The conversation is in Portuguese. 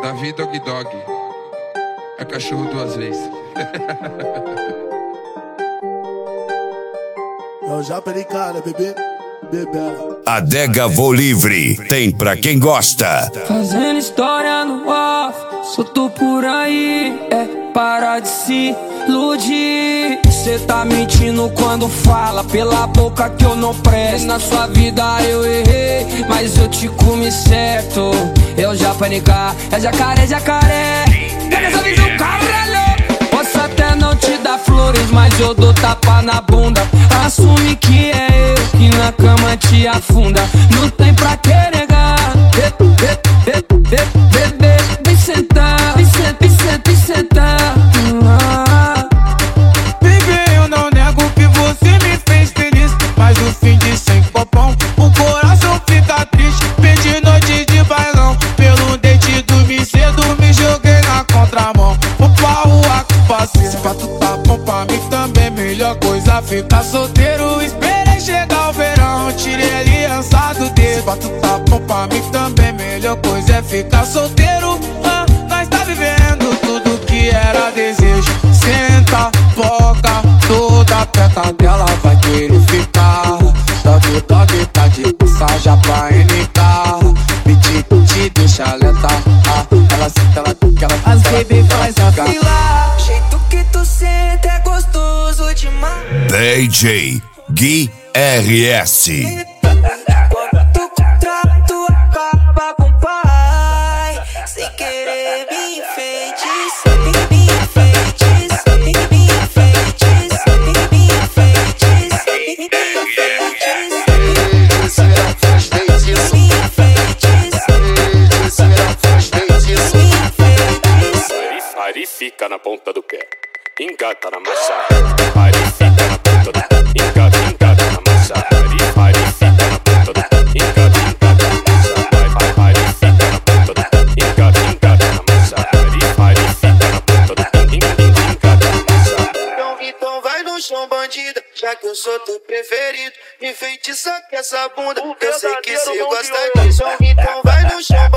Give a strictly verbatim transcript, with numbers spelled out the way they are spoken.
Davi Dog Dog. É cachorro duas vezes. É o Japa de cara, bebê. Bebela. Adega Vou Livre, tem pra quem gosta. Fazendo história no off, solto por aí, é para de se iludir. Cê tá mentindo quando fala pela boca que eu não presto. Na sua vida eu errei, mas eu te comi certo. Eu já panicar, é jacaré, jacaré. Pega essa visão, caralho. Posso até não te dar flores, mas eu dou tapa na bunda. Assume que é eu que na cama te afunda. Não tem pra que negar. Bebê, vem sentar, vem sentar, vem sentar, vem sentar. Bebê, eu não nego que você me fez feliz, mas no fim de sem popão o coração fica triste. Perdi noite de bailão, pelo dente dormi cedo, me joguei na contramão. Vou pra rua que passei. Se pra tu tá bom pra mim também, melhor coisa ficar solteiro. Esperei chegar o verão, tirei a aliança do dedo. Se pra tu tá bom pra mim também, melhor coisa é ficar solteiro. Ah, nós tá vivendo tudo que era desejo. Senta, foca, toda perto dela vai querer ficar. Dog, dog, tá de passagem pra N K. Me te, te deixa alerta. Ah, ela senta, ela fica, ela fica. As baby faz a fila. O jeito que tu senta é gostoso demais. D J Gui R S. Quando tu contrato acaba com o pai, sem querer me enfeitiça, me enfeitiça, me enfeitiça, me enfeitiça, me enfeitiça. Ari fica na ponta do pé, engata na massa. Ari fica na ponta do pé, engata, engata na massa. Ari, Ari fica na ponta do pé, engata, engata na massa. Ari fica na ponta do pé, engata, engata na massa. Ari, Ari fica na ponta do pé, engata na massa. Então, então vai no chão, bandida, já que eu sou teu preferido. Me enfeitiça com essa bunda, eu sei que cê gosta disso. Então vai no chão,